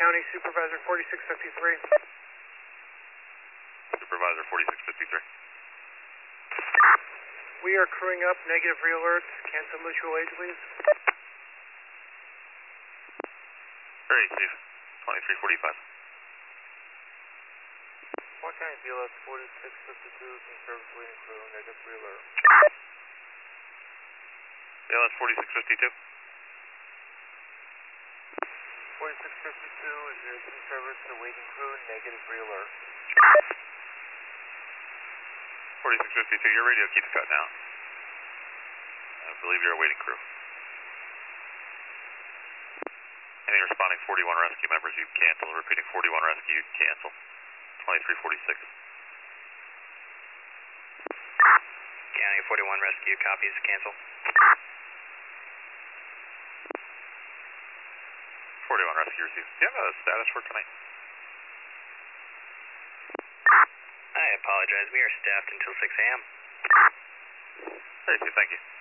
County Supervisor 4653. Supervisor 4653. We are crewing up, negative re-alerts. Cancel mutual aid, please. Very safe. 2345. Park County BLS 4652 in service waiting crew, negative re-alert. BLS 4652. 4652 is in service to waiting crew, negative re-alert. 4652, your radio keeps cutting out. I believe you're a waiting crew. Any responding 41 rescue members, you cancel. Repeating 41 rescue, you cancel. 2346. County 41 rescue, copies, cancel. 41 rescue received. Do you have a status for tonight? I apologize, we are staffed until 6 a.m. Very safe, thank you.